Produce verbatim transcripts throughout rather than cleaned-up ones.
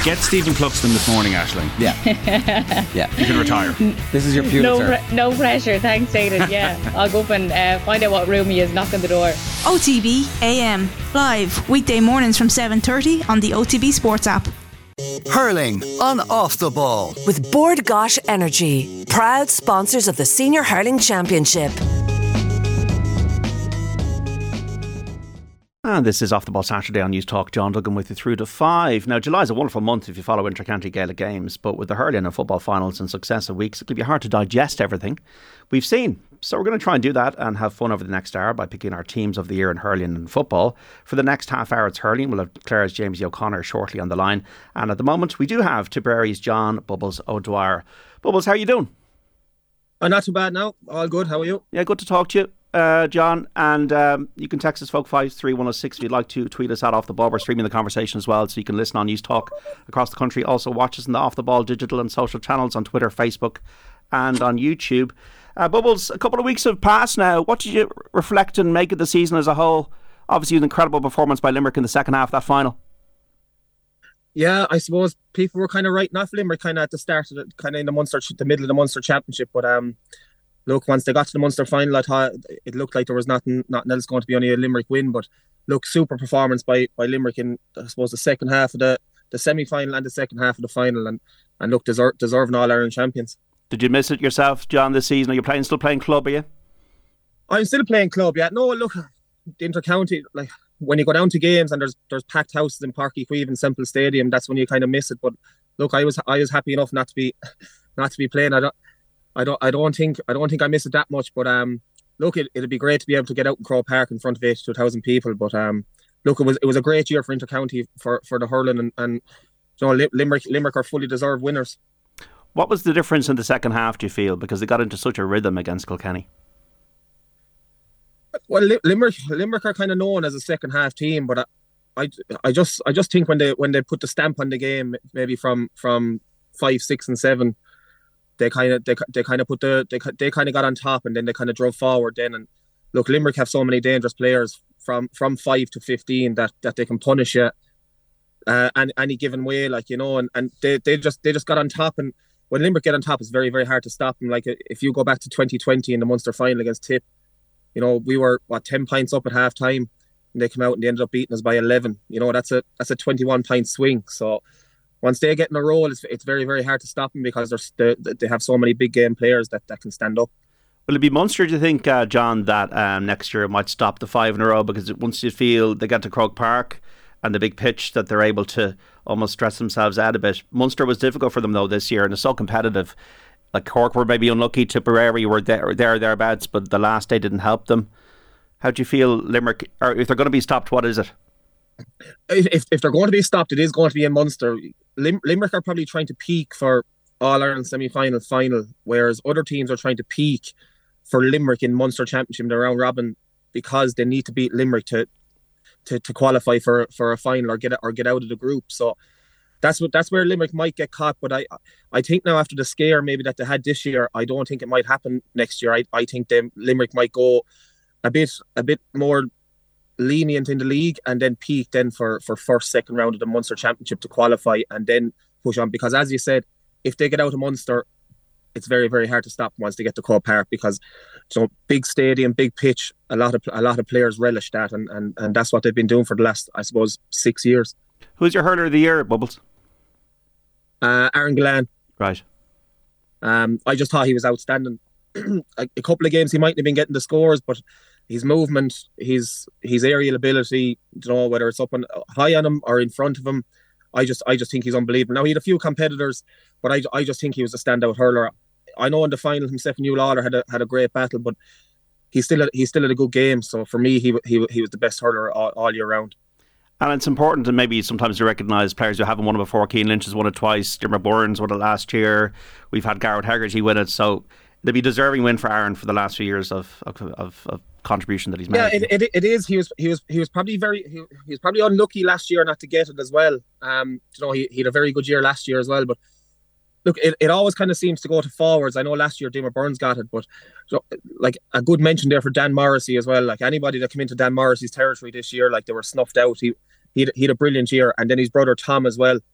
Get Stephen Cluxton this morning, Aisling. Yeah. Yeah. You can retire. This is your Pulitzer. No, pre- no pressure. Thanks, Aidan. Yeah. I'll go up and uh, find out what room he is, knock on the door. O T B A M. Live weekday mornings from seven thirty on the O T B Sports app. Hurling on Off the Ball. With Bord Gosh Energy, proud sponsors of the Senior Hurling Championship. And this is Off the Ball Saturday on News Talk. John Duggan with you through to five. Now, July is a wonderful month if you follow inter-county Gaelic games, but with the hurling and football finals in successive weeks, it'll be hard to digest everything we've seen. So we're going to try and do that and have fun over the next hour by picking our teams of the year in hurling and football. For the next half hour, it's hurling. We'll have Clare's James O'Connor shortly on the line. And at the moment, we do have Tiperaire's John Bubbles O'Dwyer. Bubbles, how are you doing? Oh, not too bad now. All good. How are you? Yeah, good to talk to you. Uh, John, and um, you can text us folk five three one oh six if you'd like to tweet us at Off the Ball. We're streaming the conversation as well, so you can listen on News Talk across the country. Also watch us in the Off the Ball digital and social channels on Twitter, Facebook and on YouTube. uh, Bubbles, a couple of weeks have passed now. What did you reflect and make of the season as a whole? Obviously an incredible performance by Limerick in the second half of that final. Yeah, I suppose people were kind of writing off Limerick kind of at the start of it, kind of in the Munster, the middle of the Munster Championship, but um look, once they got to the Munster final, I thought it looked like there was nothing, nothing else going to be, only a Limerick win. But look, super performance by, by Limerick in, I suppose, the second half of the, the semi-final and the second half of the final. And, and look, deserve, deserving All-Ireland champions. Did you miss it yourself, John, this season? Are you playing still playing club, are you? I'm still playing club, yeah. No, look, the inter-county, like, when you go down to games and there's there's packed houses in Páirc Uí Chaoimh and Semple Stadium, that's when you kind of miss it. But look, I was I was happy enough not to be not to be playing. I don't I don't I don't think I don't think I miss it that much. But um look, it it'd be great to be able to get out in Croke Park in front of eighty-two thousand people. But um look, it was it was a great year for inter-county for, for the hurling, and, and you know, Limerick Limerick are fully deserved winners. What was the difference in the second half, do you feel? Because they got into such a rhythm against Kilkenny. Well, Limerick Limerick are kind of known as a second half team, but I, I, I just I just think when they when they put the stamp on the game, maybe from from five, six, and seven, they kind of they they kind of put the they they kind of got on top, and then they kind of drove forward. Then and look, Limerick have so many dangerous players from from five to fifteen that that they can punish you, uh, and any given way, like, you know, and, and they they just they just got on top. And when Limerick get on top, it's very very hard to stop them. Like, if you go back to twenty twenty in the Munster final against Tip, you know, we were what ten points up at half time, and they came out and they ended up beating us by eleven. You know, that's a that's a twenty-one point swing. So once they get in a roll, it's it's very very hard to stop them, because they they have so many big game players that, that can stand up. Will it be Munster, do you think, uh, John, that um, next year might stop the five in a row? Because once you feel they get to Croke Park and the big pitch, that they're able to almost stress themselves out a bit. Munster was difficult for them though this year, and it's so competitive. Like Cork were maybe unlucky, Tipperary were there, there thereabouts, but the last day didn't help them. How do you feel Limerick, or if they're going to be stopped, what is it? If if they're going to be stopped, it is going to be in Munster. Lim- Limerick are probably trying to peak for All-Ireland semi-final, final, whereas other teams are trying to peak for Limerick in Munster Championship, the round robin, because they need to beat Limerick to to, to qualify for, for a final or get or get out of the group. So That's what. That's where Limerick might get caught. But I, I think now after the scare maybe that they had this year, I don't think it might happen next year. I, I think them Limerick might go a bit, a bit more lenient in the league, and then peak then for, for first, second round of the Munster Championship to qualify, and then push on. Because as you said, if they get out of Munster, it's very, very hard to stop them once they get to Croke Park, because, you know, big stadium, big pitch, a lot of a lot of players relish that, and, and, and that's what they've been doing for the last, I suppose, six years. Who's your hurler of the year, Bubbles? Uh, Aaron Gillane. Right. Um, I just thought he was outstanding. a, a couple of games he mightn't have been getting the scores, but his movement, his his aerial ability, you know, whether it's up on high on him or in front of him, I just I just think he's unbelievable. Now, he had a few competitors, but I, I just think he was a standout hurler. I know in the final himself and Hugh Lawler had a had a great battle, but he still had, he still had a good game. So for me, he he he was the best hurler all, all year round. And it's important to maybe sometimes to recognise players who haven't won it before. Keane Lynch has won it twice. Dermot Burns won it last year. We've had Garrett Hegarty win it. So it'd be a deserving win for Aaron for the last few years of of, of, of contribution that he's made. Yeah, it, it it is. He was he was he was probably very he, he was probably unlucky last year not to get it as well. Um, you know, he, he had a very good year last year as well. But look, it, it always kind of seems to go to forwards. I know last year Dermot Burns got it, but so, like a good mention there for Dan Morrissey as well. Like anybody that came into Dan Morrissey's territory this year, like they were snuffed out. He He had, he had a brilliant year, and then his brother Tom as well.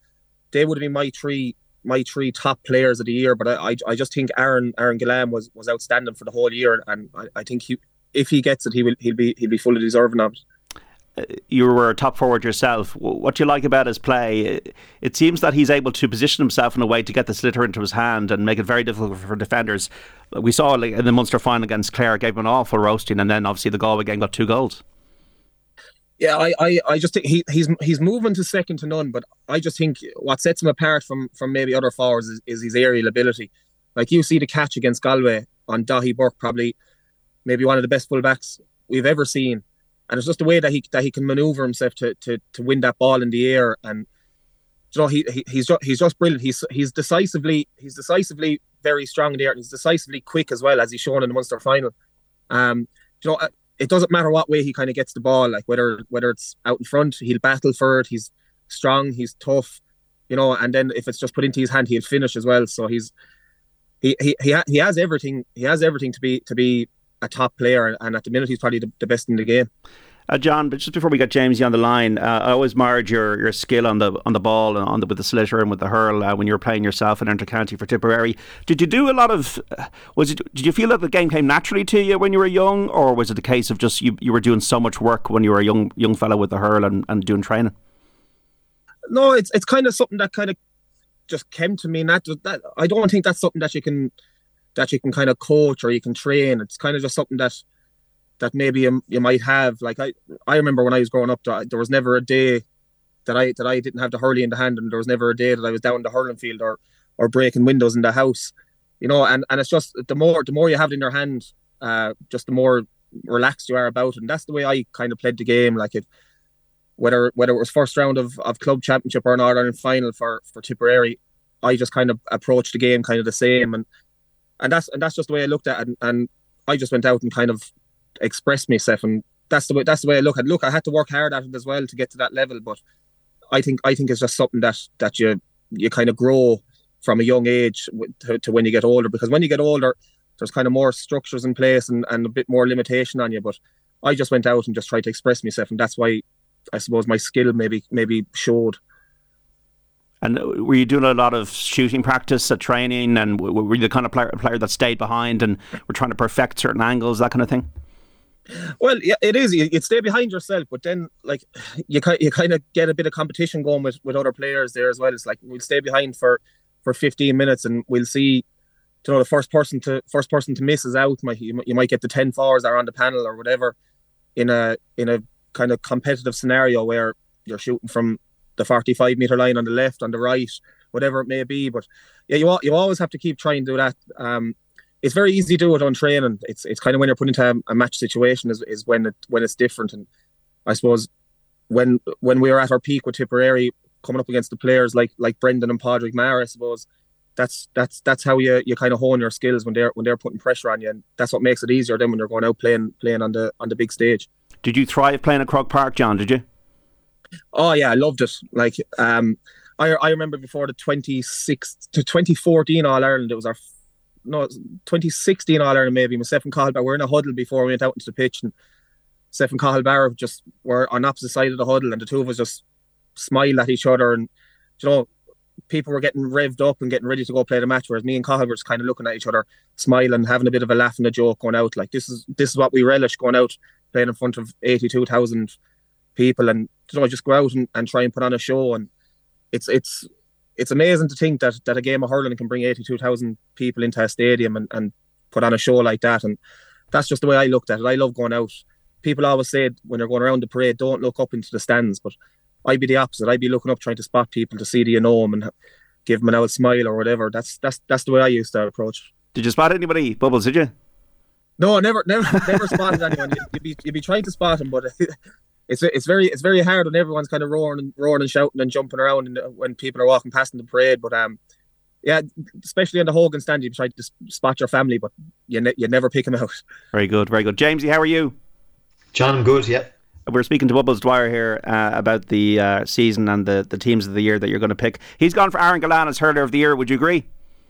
they would have been my three my three top players of the year. But I I, I just think Aaron Aaron Gillane was, was outstanding for the whole year, and I, I think he if he gets it, he will he'll be he'll be fully deserving of it. You were a top forward yourself. What do you like about his play? It seems that he's able to position himself in a way to get the sliotar into his hand and make it very difficult for defenders. We saw in the Munster final against Clare, gave him an awful roasting, and then obviously the Galway game got two goals. Yeah, I, I, I just think he, he's he's moving to second to none, but I just think what sets him apart from, from maybe other forwards is, is his aerial ability. Like you see the catch against Galway on Dahi Burke, probably maybe one of the best fullbacks we've ever seen. And it's just the way that he that he can manoeuvre himself to, to, to win that ball in the air, and you know he, he he's just he's just brilliant. He's he's decisively he's decisively very strong in the air, and he's decisively quick as well, as he's shown in the Munster final. Um, you know, it doesn't matter what way he kind of gets the ball, like whether whether it's out in front, he'll battle for it. He's strong, he's tough, you know, and then if it's just put into his hand, he'll finish as well. So he's he he he, ha- he has everything. He has everything to be to be. a top player, and at the minute he's probably the, the best in the game. Uh, John, but just before we get Jamesy on the line, uh, I always admired your, your skill on the on the ball and on the, with the sliotar and with the hurl uh, when you were playing yourself in Intercounty for Tipperary. Did you do a lot of? Uh, was it? Did you feel that the game came naturally to you when you were young, or was it the case of just you, you were doing so much work when you were a young young fellow with the hurl and, and doing training? No, it's it's kind of something that kind of just came to me. And that, that I don't think that's something that you can. that you can kind of coach or you can train. It's kind of just something that that maybe you, you might have. Like I, I remember when I was growing up, there was never a day that I that I didn't have the hurley in the hand, and there was never a day that I was down the hurling field or or breaking windows in the house. You know, and, and it's just the more the more you have it in your hand, uh, just the more relaxed you are about it. And that's the way I kind of played the game. Like it, whether whether it was first round of, of club championship or an All-Ireland final for for Tipperary, I just kind of approached the game kind of the same. And And that's and that's just the way I looked at it, and, and I just went out and kind of expressed myself, and that's the way that's the way I look at it. Look, I had to work hard at it as well to get to that level, but I think I think it's just something that that you you kind of grow from a young age to, to when you get older, because when you get older, there's kind of more structures in place and, and a bit more limitation on you. But I just went out and just tried to express myself, and that's why I suppose my skill maybe maybe showed. And were you doing a lot of shooting practice at training, and were you the kind of player, player that stayed behind and were trying to perfect certain angles, that kind of thing? Well, yeah, it is. You, you'd stay behind yourself, but then like you you kind of get a bit of competition going with, with other players there as well. It's like we'll stay behind for, for fifteen minutes, and we'll see, you know, the first person to first person to miss is out. You, you might get the ten forwards that are on the panel or whatever in a in a kind of competitive scenario where you're shooting from the forty-five metre line on the left, on the right, whatever it may be. But yeah, you you always have to keep trying to do that. Um, it's very easy to do it on training. It's it's kind of when you're put into a, a match situation is, is when it when it's different. And I suppose when when we were at our peak with Tipperary, coming up against the players like like Brendan and Padraig Maher, I suppose that's that's that's how you, you kind of hone your skills when they're when they're putting pressure on you, and that's what makes it easier then when you're going out playing playing on the on the big stage. Did you thrive playing at Croke Park, John? Did you? Oh yeah, I loved it. Like um, I I remember before the twenty-six to twenty fourteen All Ireland, it was our no twenty sixteen All Ireland maybe. Myself and Cathal Barr were in a huddle before we went out into the pitch, and myself and Cathal Barr just were on opposite side of the huddle, and the two of us just smiled at each other, and you know, people were getting revved up and getting ready to go play the match, whereas me and Cathal were just kind of looking at each other, smiling, having a bit of a laugh and a joke going out. Like this is this is what we relish, going out playing in front of eighty-two thousand people, and you know, just go out and, and try and put on a show. And it's it's it's amazing to think that, that a game of hurling can bring eighty-two thousand people into a stadium and, and put on a show like that. And that's just the way I looked at it. I love going out. People always say when they're going around the parade, don't look up into the stands, but I'd be the opposite. I'd be looking up trying to spot people to see do you know them and give them an old smile or whatever. That's that's that's the way I used to approach. Did you spot anybody, Bubbles, did you? No, never never never spotted anyone. You'd be you'd be trying to spot them, but It's it's very it's very hard when everyone's kind of roaring and roaring and shouting and jumping around and when people are walking past in the parade. But um, yeah, especially in the Hogan stand, you try to spot your family, but you ne- you never pick them out. Very good, very good. Jamesy, how are you? John, I'm good. Yeah. We're speaking to Bubbles Dwyer here uh, about the uh, season and the, the teams of the year that you're going to pick. He's gone for Aaron Gillane as hurler of the year. Would you agree?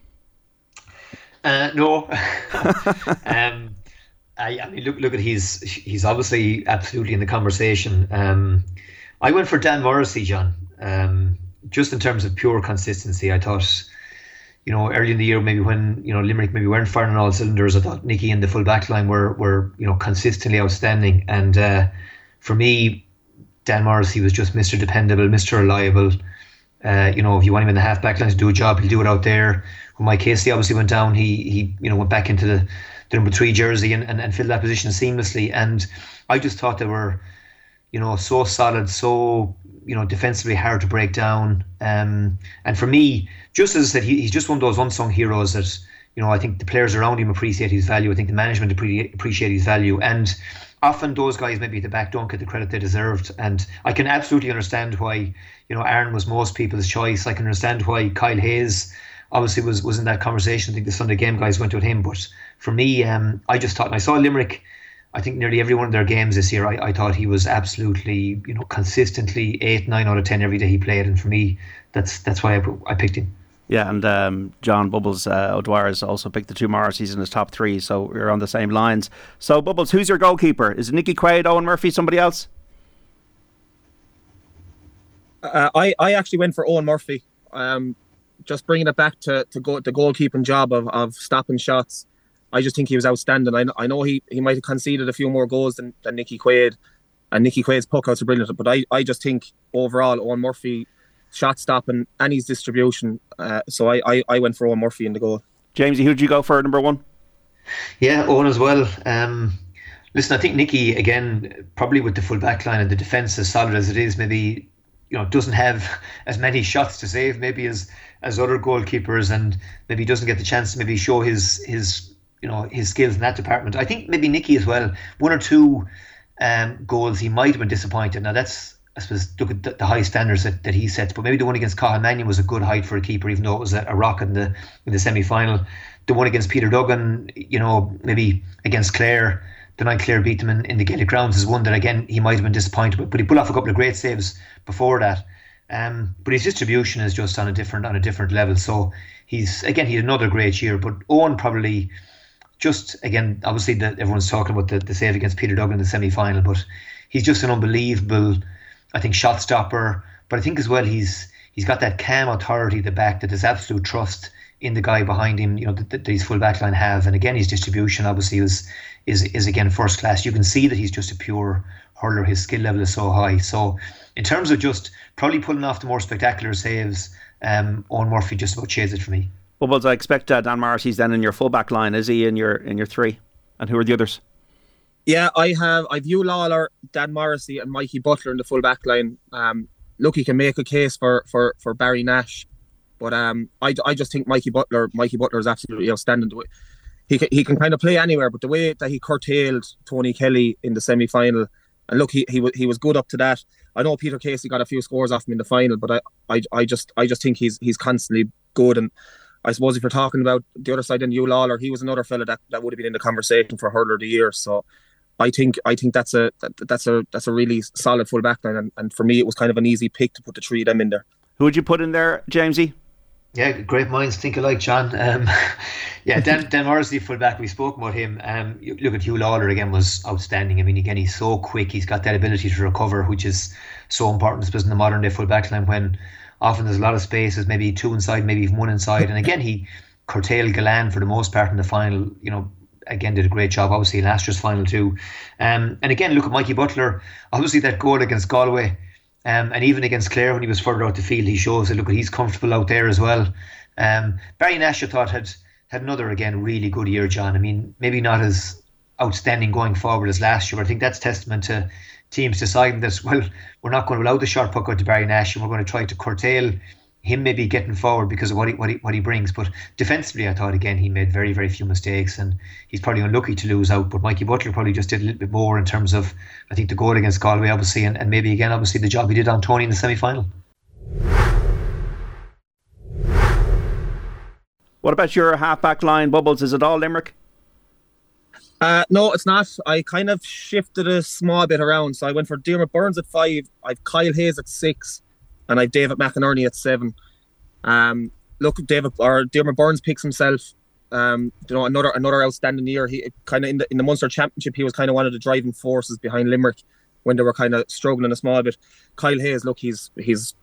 Uh, no. um. I, I mean, look, look at he's he's obviously absolutely in the conversation. Um, I went for Dan Morrissey, John. Um, just in terms of pure consistency, I thought, you know, early in the year, maybe when, you know, Limerick maybe weren't firing on all cylinders, I thought Nicky and the full back line were, were you know, consistently outstanding. And uh, for me, Dan Morrissey was just Mister Dependable, Mister Reliable. Uh, you know, if you want him in the half back line to do a job, he'll do it out there. When Mike Casey obviously went down, he, he you know, went back into the, the number three jersey and, and, and filled that position seamlessly. And I just thought they were, you know, so solid, so, you know, defensively hard to break down. Um, and for me, just as I said, he, he's just one of those unsung heroes that, you know, I think the players around him appreciate his value. I think the management appre- appreciate his value. And often those guys maybe at the back don't get the credit they deserved. And I can absolutely understand why, you know, Aaron was most people's choice. I can understand why Kyle Hayes obviously was, was in that conversation. I think the Sunday game guys went with him. But for me, um, I just thought, and I saw Limerick, I think nearly every one of their games this year, I, I thought he was absolutely, you know, consistently eight, nine out of ten every day he played. And for me, that's that's why I, I picked him. Yeah, and um, John Bubbles uh, O'Dwyer has also picked the two Morrisseys in his top three, so we're on the same lines. So, Bubbles, who's your goalkeeper? Is it Nicky Quaid, Owen Murphy, somebody else? Uh, I, I actually went for Owen Murphy. Um, just bringing it back to, to go, the goalkeeping job of, of stopping shots. I just think he was outstanding. I, I know he, he might have conceded a few more goals than, than Nicky Quaid, and Nicky Quaid's puckouts are brilliant, but I, I just think overall Owen Murphy, shot stopping and his distribution. Uh, so I, I, I went for Owen Murphy in the goal. Jamesy, who did you go for number one? Yeah, Owen as well. Um, listen, I think Nicky, again, probably with the full back line and the defence as solid as it is, maybe, you know, doesn't have as many shots to save maybe as as other goalkeepers, and maybe doesn't get the chance to maybe show his his you know his skills in that department. I think maybe Nicky as well, one or two um, goals he might have been disappointed. Now that's, I suppose, look at the, the high standards that, that he sets, but maybe the one against Cathal Mannion was a good height for a keeper, even though it was a, a rock in the in the semi-final. The one against Peter Duggan, you know, maybe against Clare, the night Clare beat them in, in the Gaelic grounds, is one that again he might have been disappointed with, but he pulled off a couple of great saves before that. Um, but his distribution is just on a different on a different level. So he's again he had another great year. But Owen probably just again obviously the, everyone's talking about the, the save against Peter Duggan in the semi-final, but he's just an unbelievable, I think, shot stopper. But I think as well he's he's got that calm authority at the back, that there's absolute trust in the guy behind him, you know, that, that his full back line have. And again, his distribution obviously is is is again first class. You can see that he's just a pure hurler. His skill level is so high. So in terms of just probably pulling off the more spectacular saves, um, Owen Murphy just about shades it for me. Bubbles, I expect uh, Dan Morrissey's then in your full back line. Is he in your in your three? And who are the others? Yeah, I have I've Hugh Lawler, Dan Morrissey and Mikey Butler in the full back line. Um, look, he can make a case for, for, for Barry Nash, but um, I, I just think Mikey Butler Mikey Butler is absolutely outstanding. He can, he can kind of play anywhere, but the way that he curtailed Tony Kelly in the semi-final, and look, he he was he was good up to that. I know Peter Casey got a few scores off him in the final, but I, I, I just I just think he's he's constantly good. And I suppose if you're talking about the other side, then Hugh Lawler, he was another fella that, that would have been in the conversation for hurler of the year. So I think I think that's a that, that's a that's a really solid full back line, and, and for me it was kind of an easy pick to put the three of them in there. Who would you put in there, Jamesy? Yeah, great minds think alike, John. Um, yeah, Dan, Dan Morrissey, full back, we spoke about him. Um, you look at Hugh Lawler again, was outstanding. I mean, again, he's so quick. He's got that ability to recover, which is so important, especially in the modern day full back line when often there's a lot of spaces, maybe two inside, maybe even one inside. And again, he curtailed Galan for the most part in the final. You know, again, did a great job, obviously, in last year's final too. Um, and again, look at Mikey Butler. Obviously, that goal against Galway, Um, and even against Clare when he was further out the field, he shows that look, he's comfortable out there as well. Um, Barry Nash, I thought, had had another again really good year, John. I mean, maybe not as outstanding going forward as last year, but I think that's testament to teams deciding that, well, we're not going to allow the short puck out to Barry Nash, and we're going to try to curtail him maybe getting forward because of what he, what he what he brings. But defensively, I thought again he made very very few mistakes, and he's probably unlucky to lose out. But Mikey Butler probably just did a little bit more in terms of, I think, the goal against Galway obviously, and, and maybe again obviously the job he did on Tony in the semi-final. What about your half-back line, Bubbles? Is it all Limerick? Uh, no, it's not. I kind of shifted a small bit around. So I went for Diarmuid Burns at five, I've Kyle Hayes at six, and I've David McInerney at seven. Um, look, David or Diarmuid Burns picks himself. Um, you know, another another outstanding year. He kind of in the in the Munster Championship, he was kind of one of the driving forces behind Limerick when they were kind of struggling a small bit. Kyle Hayes, look, he's he's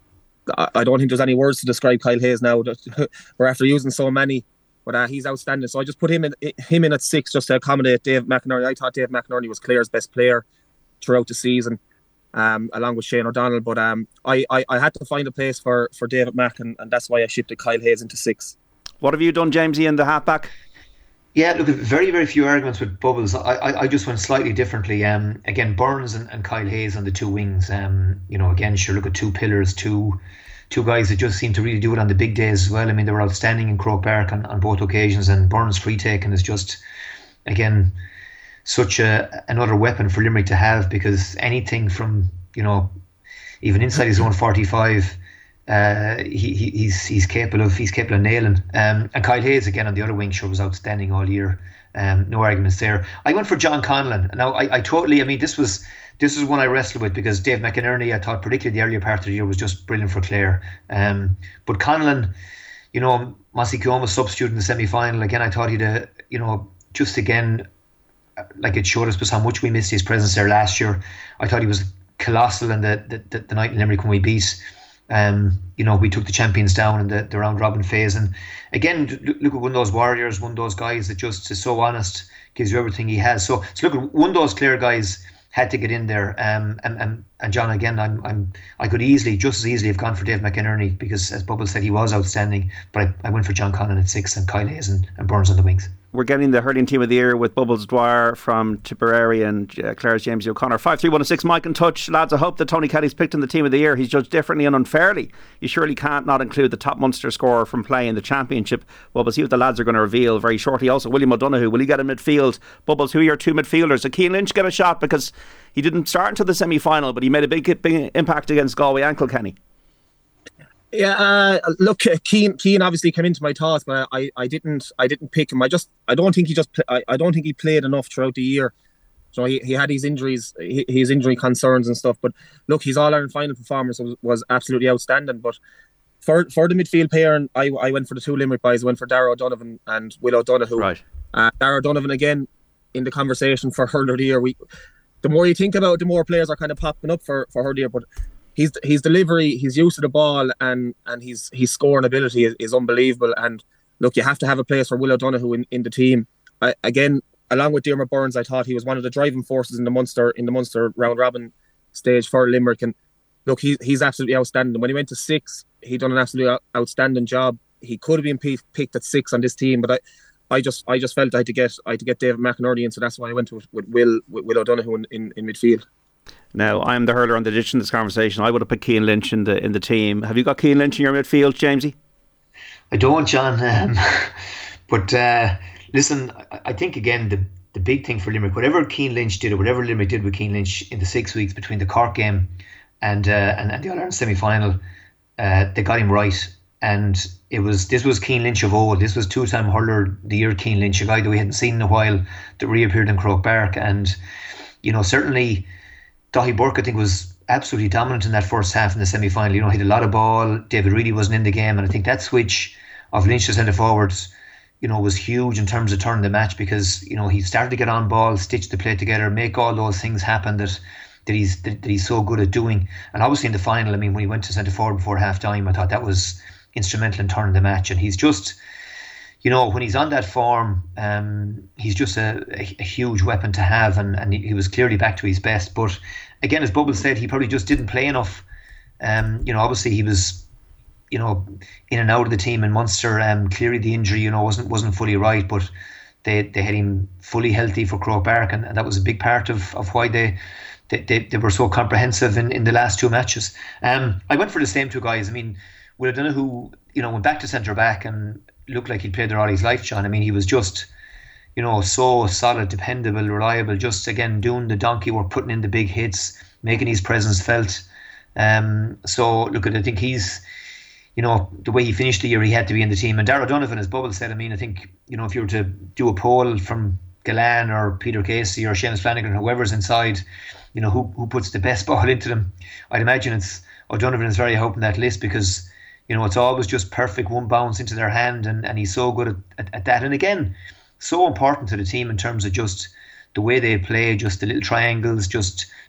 I, I don't think there's any words to describe Kyle Hayes now. We're after using so many, but uh, he's outstanding. So I just put him in him in at six just to accommodate Dave McInerney. I thought Dave McInerney was Clare's best player throughout the season, um, along with Shane O'Donnell. But um, I, I, I had to find a place for, for David Mack, and, and that's why I shifted Kyle Hayes into six. What have you done, Jamesy, in the halfback? Yeah, look, very, very few arguments with Bubbles. I, I, I just went slightly differently. Um, again, Burns and, and Kyle Hayes on the two wings. Um, you know, again, sure, look at two pillars, two two guys that just seem to really do it on the big days as well. I mean, they were outstanding in Croke Park on, on both occasions, and Burns' free taking is just, again, such a another weapon for Limerick to have, because anything from, you know, even inside his own forty-five, Uh, he, he he's he's capable of he's capable of nailing. Um, and Kyle Hayes again on the other wing sure was outstanding all year. Um, no arguments there. I went for John Conlon. Now I, I totally I mean this was this was one I wrestled with, because Dave McInerney, I thought particularly the earlier part of the year, was just brilliant for Clare. Um, but Conlon, you know, Mossy Kioma substitute in the semi final again. I thought he'd uh, you know just again like it showed us just how much we missed his presence there last year. I thought he was colossal in the the, the, the night in Limerick when we beat. Um, you know, we took the champions down in the, the round robin phase, and again, look, look at one of those warriors, one of those guys that just is so honest, gives you everything he has. So, so look at one of those Clare guys had to get in there. Um, and, and and John, again, I'm I'm I could easily, just as easily, have gone for Dave McInerney, because as Bubble said, he was outstanding. But I, I went for John Conlon at six and Kyle Hayes and, and Burns on the wings. We're getting the hurling team of the year with Bubbles Dwyer from Tipperary and uh, Clare's James O'Connor. five three one six, Mike in touch. Lads, I hope that Tony Kelly's picked in the team of the year. He's judged differently and unfairly. You surely can't not include the top Munster scorer from play in the championship. Well, we'll see what the lads are going to reveal very shortly. Also, William O'Donoghue, will he get a midfield? Bubbles, who are your two midfielders? Did Cian Lynch get a shot? Because he didn't start until the semi-final, but he made a big, big impact against Galway and Kilkenny. Yeah, uh, look, uh, Cian, Cian obviously came into my thoughts, but I, I didn't, I didn't pick him. I just, I don't think he just, pl- I, I don't think he played enough throughout the year. So he, he had his injuries, his injury concerns and stuff. But look, his All-Ireland final performance was, was absolutely outstanding. But for for the midfield pair, I, I went for the two Limerick boys. I went for Darragh O'Donovan and Will O'Donoghue. Right. Uh, Darragh O'Donovan again in the conversation for hurler of the year. We, the more you think about it, the more players are kind of popping up for for hurler of the year. But His his delivery, his use of the ball, and and his his scoring ability is, is unbelievable. And look, you have to have a place for Will O'Donoghue in, in the team. I, again, along with Diarmuid Burns, I thought he was one of the driving forces in the Munster in the Munster round robin stage for Limerick. And look, he, he's absolutely outstanding. When he went to six, he done an absolutely outstanding job. He could have been p- picked at six on this team, but I, I just I just felt I had to get I had to get David McInerney in, so that's why I went with, with Will with Will O'Donoghue in, in, in midfield. Now, I'm the hurler on the ditch in this conversation. I would have put Cian Lynch in the in the team. Have you got Cian Lynch in your midfield, Jamesy? I don't, John. Um, but uh, listen, I, I think again the the big thing for Limerick, whatever Cian Lynch did, or whatever Limerick did with Cian Lynch in the six weeks between the Cork game and uh, and, and the All-Ireland semi-final, uh, they got him right. And it was this was Cian Lynch of old. This was two-time hurler the year Cian Lynch, a guy that we hadn't seen in a while, that reappeared in Croke Park. And you know, certainly Daithí Burke, I think, was absolutely dominant in that first half in the semi-final. You know, he had a lot of ball. David Reedy wasn't in the game, and I think that switch of Lynch to centre forwards, you know, was huge in terms of turning the match, because you know he started to get on ball, stitch the play together, make all those things happen that that he's that, that he's so good at doing. And obviously in the final, I mean, when he went to centre forward before half time, I thought that was instrumental in turning the match. And he's just, you know, when he's on that form, um, he's just a, a, a huge weapon to have, and, and he was clearly back to his best. But again, as Bubbles said, he probably just didn't play enough. Um, you know, obviously he was, you know, in and out of the team in Munster. Um, clearly the injury, you know, wasn't wasn't fully right, but they they had him fully healthy for Croke Park, and, and that was a big part of, of why they, they they they were so comprehensive in, in the last two matches. Um, I went for the same two guys. I mean, Will O'Donoghue, you know, went back to centre back and looked like he'd played there all his life, John. I mean, he was just, you know, so solid, dependable, reliable, just again doing the donkey work, putting in the big hits, making his presence felt. Um, so look, I think he's, you know, the way he finished the year, he had to be in the team. And Darragh O'Donovan, as Bubble said, I mean, I think, you know, if you were to do a poll from Gillane or Peter Casey or Seamus Flanagan, whoever's inside, you know, who who puts the best ball into them, I'd imagine it's O'Donovan is very high up in that list, because you know, it's always just perfect one bounce into their hand, and, and he's so good at, at, at that. And again, so important to the team in terms of just the way they play, just the little triangles, just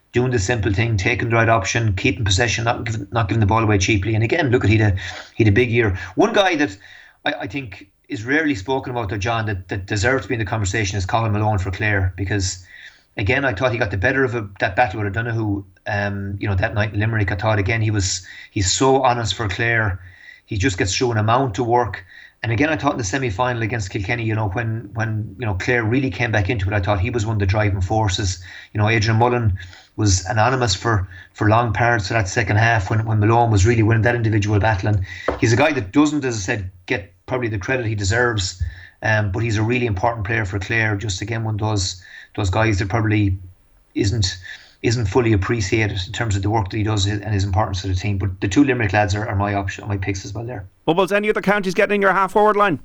doing the simple thing, taking the right option, keeping possession, not giving, not giving the ball away cheaply. And again, look at he had a, he had a big year. One guy that I, I think is rarely spoken about there, John, that, that deserves to be in the conversation is Colin Malone for Clare, because again, I thought he got the better of a, that battle with O'Donoghue, um, you know, that night in Limerick. I thought again he was he's so honest for Clare. He just gets through an amount of work. And again, I thought in the semi-final against Kilkenny, you know, when when you know Clare really came back into it, I thought he was one of the driving forces. You know, Adrian Mullen was anonymous for, for long parts of that second half when, when Malone was really winning that individual battle. And he's a guy that doesn't, as I said, get probably the credit he deserves. Um, but he's a really important player for Clare. Just again, one of those those guys that probably isn't isn't fully appreciated in terms of the work that he does and his importance to the team. But the two Limerick lads are, are my option, my picks as well there. Bubbles, any other counties getting in your half forward line?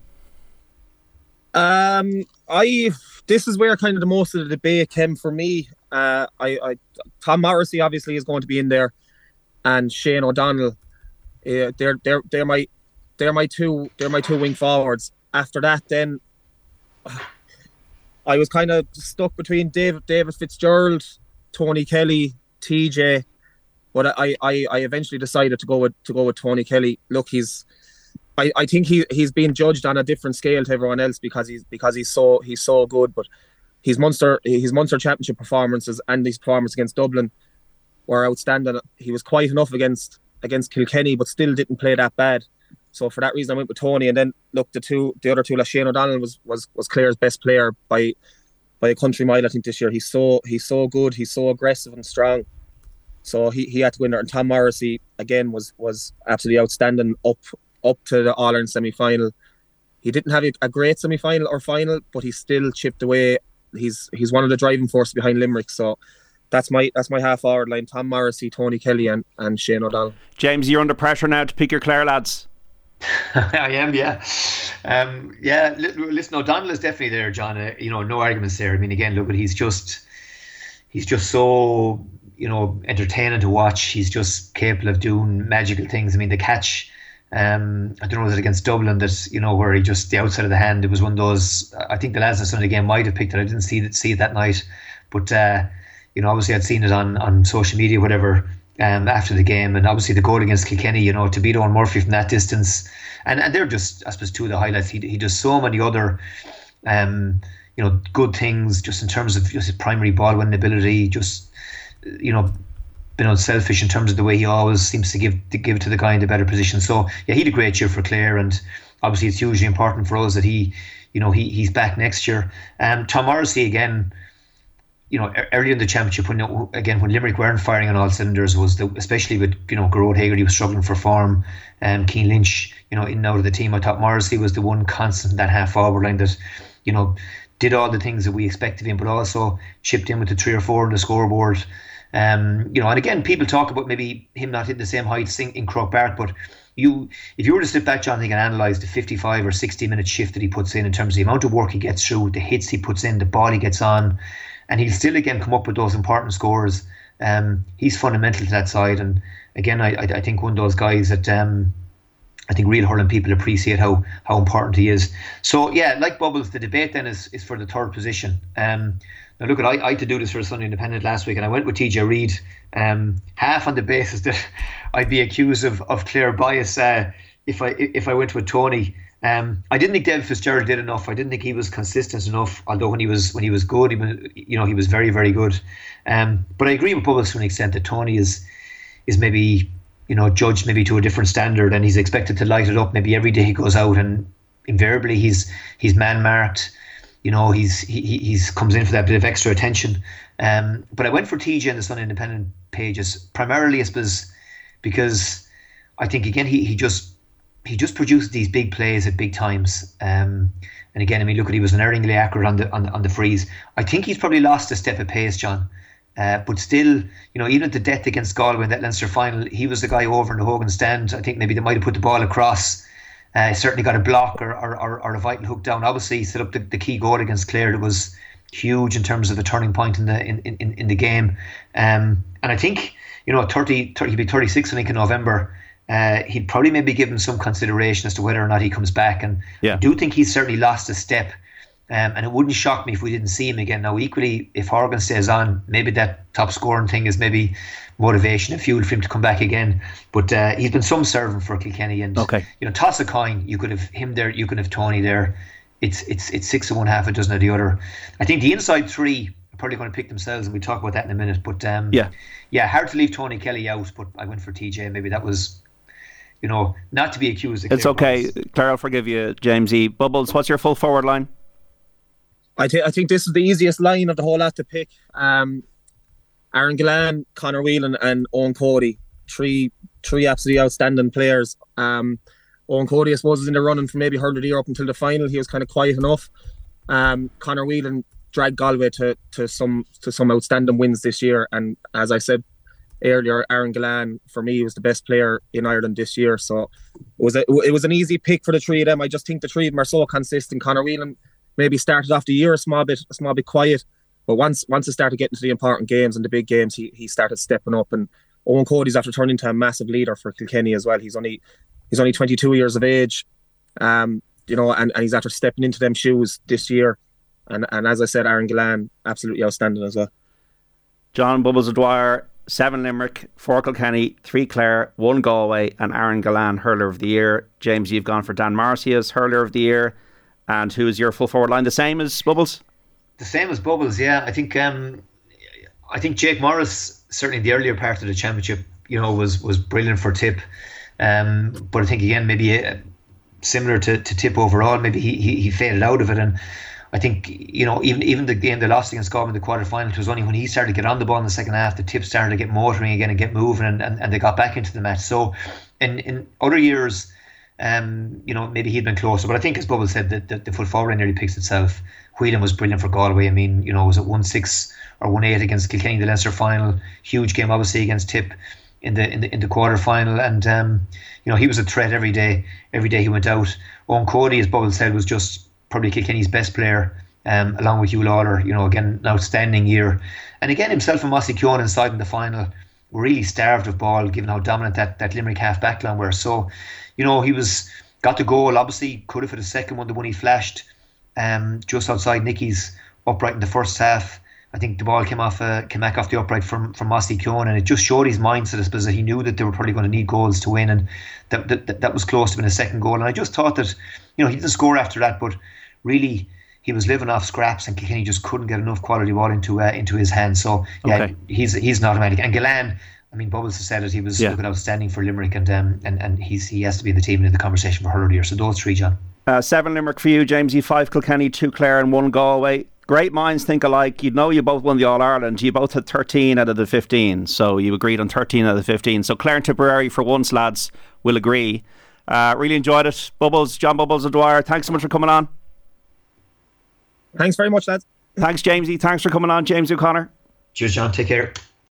Um, I this is where kind of the most of the debate came for me. Uh, I, I Tom Morrissey obviously is going to be in there, and Shane O'Donnell. Uh, they're they're they're my they're my two they're my two wing forwards. After that, then I was kind of stuck between David David Fitzgerald, Tony Kelly, T J, but I, I, I eventually decided to go with to go with Tony Kelly. Look, he's I, I think he he's being judged on a different scale to everyone else because he's because he's so he's so good. But his Munster his Munster Championship performances and his performance against Dublin were outstanding. He was quiet enough against against Kilkenny, but still didn't play that bad. So for that reason, I went with Tony. And then look, the two the other two, like Shane O'Donnell was was was Clare's best player by by a country mile. I think this year he's so he's so good. He's so aggressive and strong. So he, he had to win there. And Tom Morrissey again was was absolutely outstanding up up to the All Ireland semi final. He didn't have a, a great semi final or final, but he still chipped away. He's he's one of the driving forces behind Limerick. So that's my that's my half forward line: Tom Morrissey, Tony Kelly, and, and Shane O'Donnell. James, you're under pressure now to pick your Clare lads. I am, yeah. Um, yeah, listen, O'Donnell is definitely there, John. Uh, you know, no arguments there. I mean, again, look, he's just he's just so, you know, entertaining to watch. He's just capable of doing magical things. I mean, the catch, um, I don't know, was it against Dublin that, you know, where he just, the outside of the hand, it was one of those, I think the lads in Sunday game might have picked it. I didn't see it, see it that night. But, uh, you know, obviously I'd seen it on, on social media, whatever, Um, after the game, and obviously the goal against Kilkenny, you know, to beat Owen Murphy from that distance, and and they're just, I suppose, two of the highlights. He he does so many other, um, you know, good things just in terms of just his primary ball winning ability, just, you know, being unselfish in terms of the way he always seems to give to give to the guy in the better position. So yeah, he had a great year for Clare, and obviously it's hugely important for us that he, you know, he he's back next year. Um, Tom Morrissey again. You know, early in the championship, when again when Limerick weren't firing on all cylinders, was the, especially with, you know, Gearóid Hegarty was struggling for form, and Cian Lynch, you know, in and out of the team. I thought Morrissey was the one constant in that half forward line that, you know, did all the things that we expected him, but also chipped in with the three or four on the scoreboard. Um, you know, and again, people talk about maybe him not hitting the same heights in, in Croke Park, but you, if you were to sit back, John, and analyse the fifty-five or sixty minute shift that he puts in in terms of the amount of work he gets through, the hits he puts in, the ball he gets on. And he'll still again come up with those important scores. Um, he's fundamental to that side, and again, I, I think one of those guys that um, I think real hurling people appreciate how how important he is. So yeah, like Bubbles, the debate then is is for the third position. Um, now look, at I, I had to do this for Sunday Independent last week, and I went with T J Reid, um, half on the basis that I'd be accused of of Clare bias uh, if I if I went with Tony. Um, I didn't think David Fitzgerald did enough. I didn't think he was consistent enough. Although when he was when he was good, he was, you know, he was very very good. Um, but I agree with Bubbles to an extent that Tony is is maybe, you know, judged maybe to a different standard, and he's expected to light it up maybe every day he goes out, and invariably he's he's man marked. You know, he's he he's comes in for that bit of extra attention. Um, but I went for T J in the Sunday Independent pages primarily, I suppose, because I think again he he just. He just produced these big plays at big times. Um, and again, I mean, look at he was unerringly accurate on the on, on the freeze. I think he's probably lost a step of pace, John. Uh, but still, you know, even at the death against Galway in that Leinster final, he was the guy over in the Hogan stand. I think maybe they might have put the ball across. Uh, certainly got a block or or, or, or a vital hook down. Obviously, he set up the, the key goal against Clare that was huge in terms of a turning point in the in, in, in the game. Um, and I think, you know, thirty, thirty he'll be thirty-six, I think, in November. Uh, he'd probably maybe give him some consideration as to whether or not he comes back, and yeah. I do think he's certainly lost a step Um, and it wouldn't shock me if we didn't see him again. Now, equally, if Horgan stays on, maybe that top scoring thing is maybe motivation and fuel for him to come back again. But uh, he's been some servant for Kilkenny, and okay. you know, toss a coin. You could have him there. You could have Tony there. It's it's it's six of one, half a dozen of the other. I think the inside three are probably going to pick themselves, and we'll talk about that in a minute. But um, yeah, yeah, hard to leave Tony Kelly out. But I went for T J. Maybe that was, you know, not to be accused of. It's okay, Claire. I'll forgive you, James E. Bubbles, what's your full forward line? I, th- I think this is the easiest line of the whole lot to pick. Um, Aaron Gillane, Conor Whelan and Owen Cody. Three three absolutely outstanding players. Um, Owen Cody, I suppose, is in the running for maybe hurler of the year up until the final. He was kind of quiet enough. Um, Conor Whelan dragged Galway to, to some to some outstanding wins this year. And as I said earlier, Aaron Gillane, for me, was the best player in Ireland this year. So it was, a, it was an easy pick for the three of them. I just think the three of them are so consistent. Conor Whelan maybe started off the year a small bit, a small bit quiet, but once once it started getting to the important games and the big games, he he started stepping up. And Owen Cody's after turning into a massive leader for Kilkenny as well. He's only he's only twenty-two years of age, um, you know, and, and he's after stepping into them shoes this year. And and as I said, Aaron Gillane, absolutely outstanding as well. John Bubbles O'Dwyer, seven Limerick, four Kilkenny, three Clare, one Galway, and Aaron Gillane, hurler of the year. James, you've gone for Dan Marcy as hurler of the year. And who is your full forward line? The same as Bubbles? The same as Bubbles, yeah. I think um, I think Jake Morris, certainly the earlier part of the championship, you know, was was brilliant for Tip. Um, but I think again, maybe uh, similar to, to Tip overall, maybe he, he he faded out of it. And I think, you know, even even the game they lost against Galway in the quarter final, it was only when he started to get on the ball in the second half, the Tip started to get motoring again and get moving, and, and, and they got back into the match. So in in other years, Um, you know, maybe he'd been closer, but I think, as Bubble said, that the, the full forward nearly picks itself. Whelan was brilliant for Galway. I mean, you know, was it one six or one eight against Kilkenny in the Leinster final? Huge game, obviously, against Tip in the in the in the quarter final, and um, you know, he was a threat every day. Every day he went out. Owen Cody, as Bubble said, was just probably Kilkenny's best player, um, along with Hugh Lawler. You know, again, an outstanding year, and again, himself and Mossy Keown inside in the final were really starved of ball, given how dominant that that Limerick half back line were. So, you know, he was got the goal, obviously could have for the second one, the one he flashed um, just outside Nicky's upright in the first half. I think the ball came off uh, came back off the upright from from Mossy Keown, and it just showed his mindset, I suppose, that he knew that they were probably going to need goals to win, and that that, that was close to being a second goal. And I just thought that, you know, he didn't score after that, but really he was living off scraps, and Kilkenny just couldn't get enough quality ball into uh, into his hands. So yeah, okay. he's he's an automatic. And Gillane, I mean, Bubbles has said it. He was yeah. looking outstanding for Limerick, and um, and and he's he has to be in the team and in the conversation for hurler of the year. So those three, John. Uh, seven Limerick for you, James. You five Kilkenny, two Clare, and one Galway. Great minds think alike. You know, you both won the All Ireland. You both had thirteen out of the fifteen, so you agreed on thirteen out of the fifteen. So Clare and Tipperary, for once, lads, will agree. Uh, really enjoyed it. Bubbles, John Bubbles O'Dwyer, thanks so much for coming on. Thanks very much, lads. Thanks, Jamesy. Thanks for coming on, James O'Connor. Cheers, John. Take care.